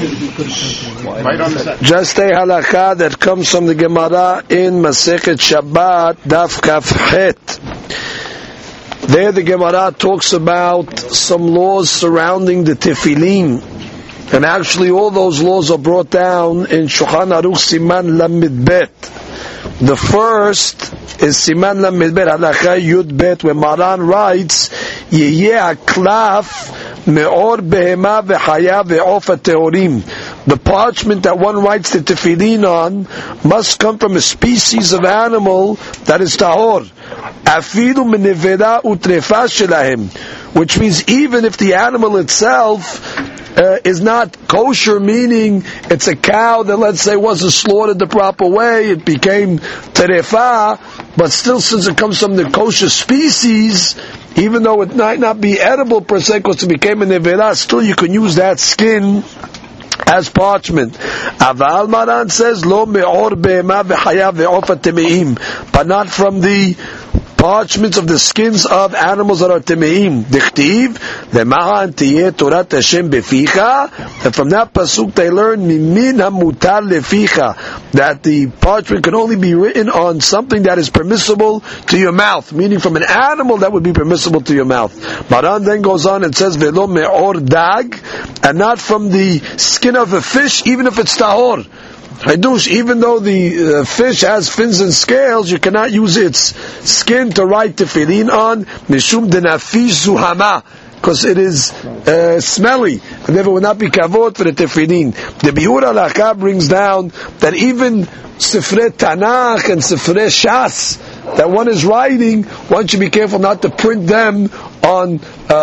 Just a halakha that comes from the Gemara in Masechet Shabbat, Daf Kaf Het. There the Gemara talks about some laws surrounding the tefillin. And actually all those laws are brought down in Shulchan Aruch Siman Lamed Bet. The first is Siman Lamed Bet, Halakha Yud Bet, where Maran writes, Yehye HaKlaf Me'or Behema V'Chaya Ve'of HaTeorim. The parchment that one writes the tefillin on must come from a species of animal that is tahor. Afilu Menevera Utrefa Shelahem. Which means even if the animal itself is not kosher, meaning it's a cow that, let's say, wasn't slaughtered the proper way, it became terefa, but still, since it comes from the kosher species, even though it might not be edible per se because it became a nevera, still you can use that skin as parchment. Aval Maran says, Lo me'or be'ema v'chaya ve'of ha'temeim, but not from the parchments of the skins of animals that are temeim. Dichtiv, V'ma'an tiyeh Torat Hashem beficha, and from that pasuk they learn mimin hamutar leficha, that the parchment can only be written on something that is permissible to your mouth, meaning from an animal that would be permissible to your mouth. Maran then goes on and says Velo me'or dag, and not from the skin of a fish, even if it's tahor. Hadush, even though the fish has fins and scales, you cannot use its skin to write tefillin on, mishum denafish zuhama, because it is smelly, and therefore would not be kavod for the tefillin. The Biur Halakha brings down that even Sifrei Tanakh and Sifrei Shas that one is writing, one should be careful not to print them on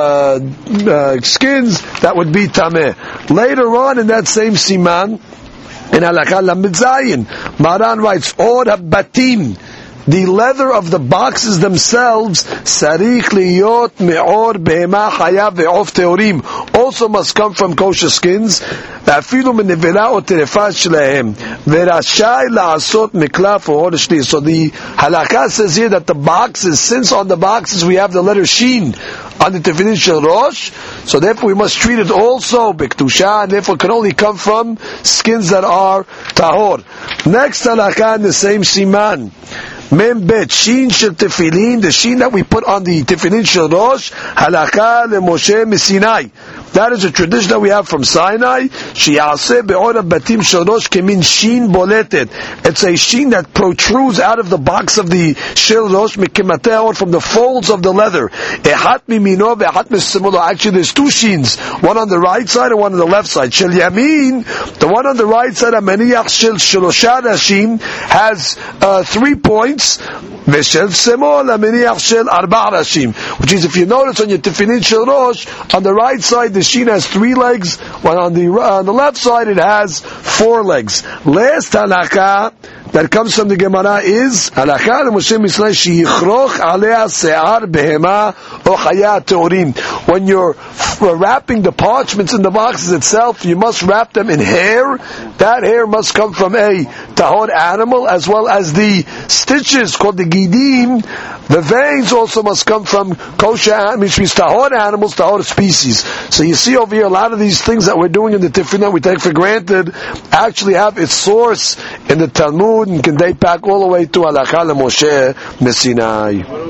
skins that would be tameh. Later on in that same siman, in Halakha Lamed Zayin, Maran writes, Or habatim, the leather of the boxes themselves, sarich liyot me'or behema chaya ve'of teorim, also must come from kosher skins. Afilu menevela o terefat shlehem ve'rashai la'asot miklaf or shli. So the halakha says here that the boxes, since on the boxes we have the letter shin on the tefillin shel rosh, so therefore we must treat it also b'kedusha, and therefore can only come from skins that are tahor. Next halakha in the same siman, Mem bet shin shel tefillin, the shin that we put on the tefillin shel rosh, halakha leMoshe miSinai. That is a tradition that we have from Sinai. Sheyaseh be'or habatim shel rosh kemin shin boletet. It's a shin that protrudes out of the box of the shel rosh mikimateh, from the folds of the leather. Ehat mimino ve'ehat misimolo. Actually, there's two shins, one on the right side and one on the left side. Shel yamin, the one on the right side, amaniach shel shelosha rashim, has 3 points. V'shel semol amaniach shel arba rashim, which is, if you notice on your tefillin shel rosh, on the right side the shin has 3 legs, while on the left side it has 4 legs. Last halakha that comes from the Gemara is halakha leMoshe miSinai sheyichroch alea se'ar behema o chaya teorim. When you're wrapping the parchments in the boxes itself, you must wrap them in hair. That hair must come from a tahor animal, as well as the stitches called the gidim. The veins also must come from kosher, which means tahor animals, tahor species. So you see over here, a lot of these things that we're doing in the tefillin that we take for granted actually have its source in the Talmud and can date back all the way to Halakha leMoshe miSinai.